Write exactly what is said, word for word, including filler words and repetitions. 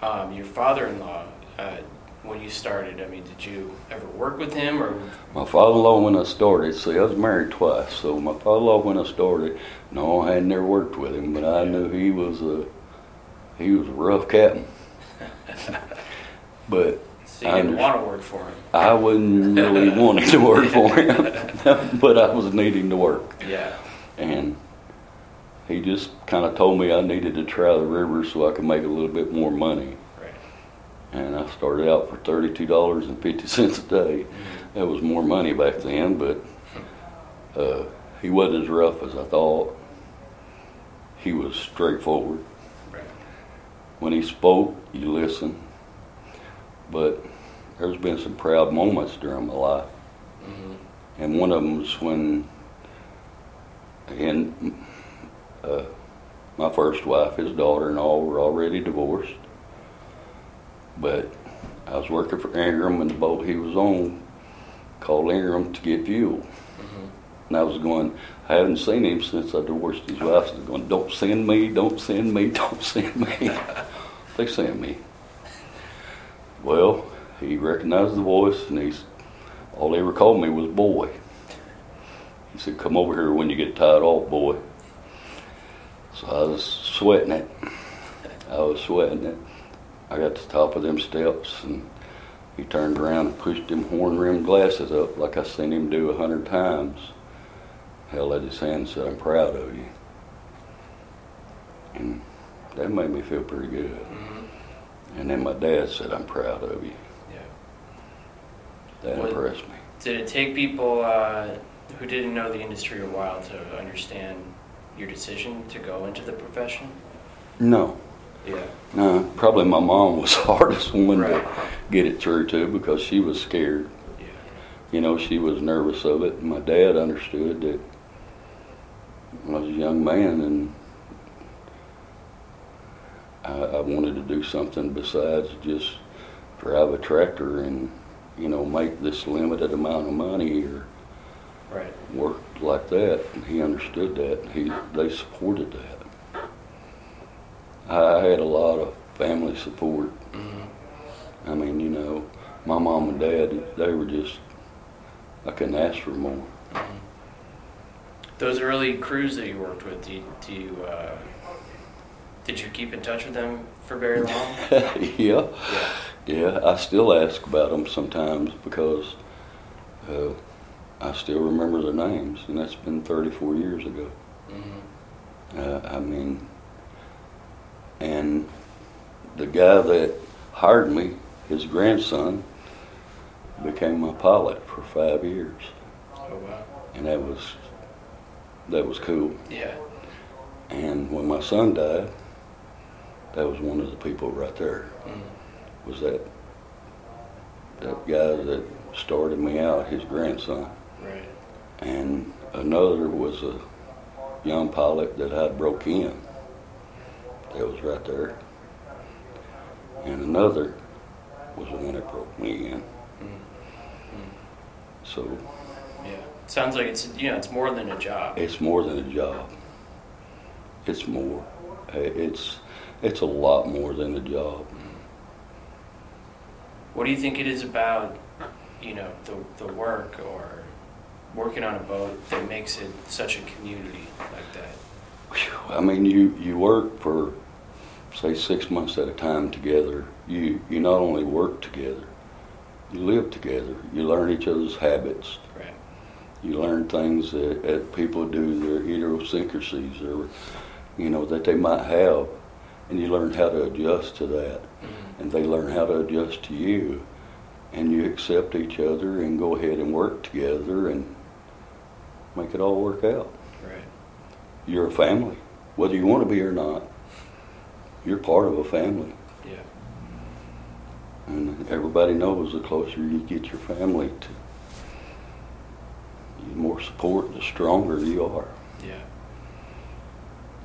um, your father-in-law, uh, when you started, I mean, did you ever work with him, or? My father-in-law, when I started, see, I was married twice, so my father-in-law, when I started, no, I had never worked with him, but I knew he was a, he was a rough captain. But so you didn't want to work for him? I wasn't really wanting to work for him, but I was needing to work. Yeah. And he just kind of told me I needed to try the river so I could make a little bit more money. Right. And I started out for thirty-two dollars and fifty cents a day. Mm-hmm. That was more money back then, but uh, he wasn't as rough as I thought. He was straightforward. Right. When he spoke, you listen. But there's been some proud moments during my life. Mm-hmm. And one of them was when, and uh, my first wife, his daughter and all were already divorced. But I was working for Ingram, and the boat he was on called Ingram to get fuel. Mm-hmm. And I was going, I haven't seen him since I divorced his wife. I was going, don't send me, don't send me, don't send me. They sent me. Well, he recognized the voice, and he's, all he ever called me was boy. He said, come over here when you get tied off, boy. So I was sweating it. I was sweating it. I got to the top of them steps, and he turned around and pushed them horn-rimmed glasses up like I seen him do a hundred times. Held out his hand and said, I'm proud of you. And that made me feel pretty good. Mm-hmm. And then my dad said, I'm proud of you. Yeah. That What, impressed me. Did it take people uh, who didn't know the industry a while to understand your decision to go into the profession? No. Yeah. No, probably my mom was the hardest one Right. to get it through to because she was scared. Yeah. You know, she was nervous of it. And my dad understood that I was a young man and I, I wanted to do something besides just drive a tractor and, you know, make this limited amount of money or Right. work like that. And he understood that. He, they supported that. I had a lot of family support. Mm-hmm. I mean, you know, my mom and dad, they were just, I couldn't ask for more. Mm-hmm. Those early crews that you worked with, do you, do you uh, did you keep in touch with them for very long? yeah. Yeah. Yeah, I still ask about them sometimes because uh, I still remember their names, and that's been thirty-four years ago. Mm-hmm. Uh, I mean, and the guy that hired me, his grandson, became my pilot for five years. Oh, wow. And that was, that was cool. Yeah. And when my son died, that was one of the people right there, Mm-hmm. was that, that guy that started me out, his grandson. Right. And another was a young pilot that I broke in. That was right there. And another was the one that broke me in. Mm-hmm. So Yeah. Sounds like it's, you know, it's more than a job. it's more than a job. It's more. It's it's a lot more than a job. What do you think it is about, you know, the the work or working on a boat that makes it such a community like that? I mean, you, you work for, say, six months at a time together. You you not only work together, you live together. You learn each other's habits. Right. You learn things that, that people do, their idiosyncrasies, or you know that they might have, and you learn how to adjust to that, Mm-hmm. and they learn how to adjust to you, and you accept each other and go ahead and work together and make it all work out. Right. You're a family, whether you want to be or not. You're part of a family. Yeah. And everybody knows the closer you get your family to, the more support, the stronger you are. Yeah.